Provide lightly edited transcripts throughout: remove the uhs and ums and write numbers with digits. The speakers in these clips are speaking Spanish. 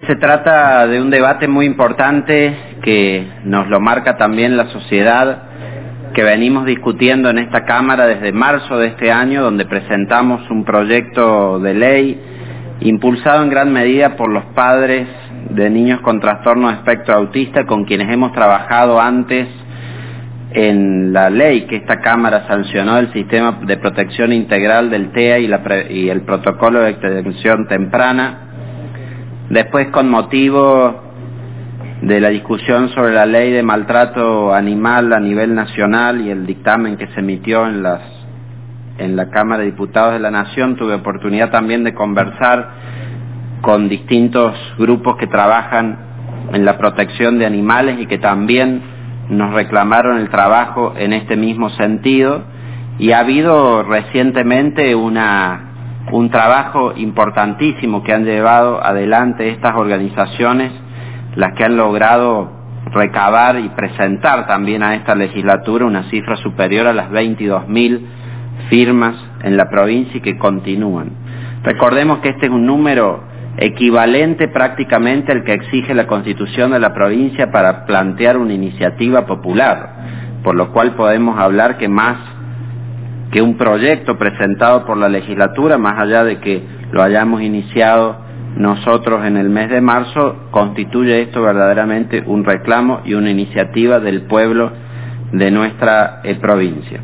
Se trata de un debate muy importante que nos lo marca también la sociedad, que venimos discutiendo en esta Cámara desde marzo de este año, donde presentamos un proyecto de ley impulsado en gran medida por los padres de niños con trastorno de espectro autista, con quienes hemos trabajado antes en la ley que esta Cámara sancionó del Sistema de Protección Integral del TEA y el Protocolo de Atención Temprana. Después, con motivo de la discusión sobre la ley de maltrato animal a nivel nacional y el dictamen que se emitió en la Cámara de Diputados de la Nación, tuve oportunidad también de conversar con distintos grupos que trabajan en la protección de animales y que también nos reclamaron el trabajo en este mismo sentido, y ha habido recientemente un trabajo importantísimo que han llevado adelante estas organizaciones, las que han logrado recabar y presentar también a esta legislatura una cifra superior a las 22.000 firmas en la provincia y que continúan. Recordemos que este es un número equivalente prácticamente al que exige la Constitución de la provincia para plantear una iniciativa popular, por lo cual podemos hablar que más que un proyecto presentado por la legislatura, más allá de que lo hayamos iniciado nosotros en el mes de marzo, constituye esto verdaderamente un reclamo y una iniciativa del pueblo de nuestra provincia.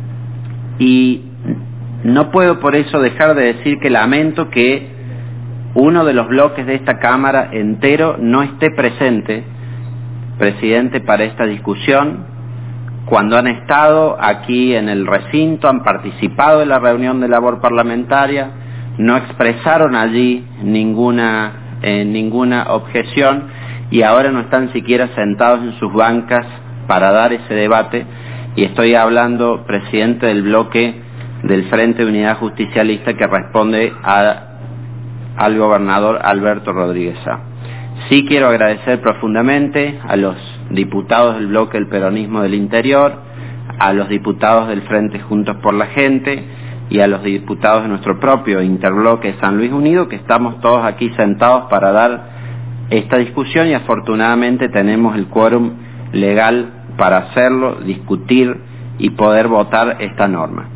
Y no puedo por eso dejar de decir que lamento que uno de los bloques de esta Cámara entero no esté presente, presidente, para esta discusión. Cuando han estado aquí en el recinto, han participado en la reunión de labor parlamentaria, no expresaron allí ninguna objeción, y ahora no están siquiera sentados en sus bancas para dar ese debate. Y estoy hablando, presidente, del bloque del Frente de Unidad Justicialista, que responde al gobernador Alberto Rodríguez Sá. Sí quiero agradecer profundamente a los diputados del bloque del Peronismo del Interior, a los diputados del Frente Juntos por la Gente y a los diputados de nuestro propio interbloque San Luis Unido, que estamos todos aquí sentados para dar esta discusión, y afortunadamente tenemos el quórum legal para hacerlo, discutir y poder votar esta norma.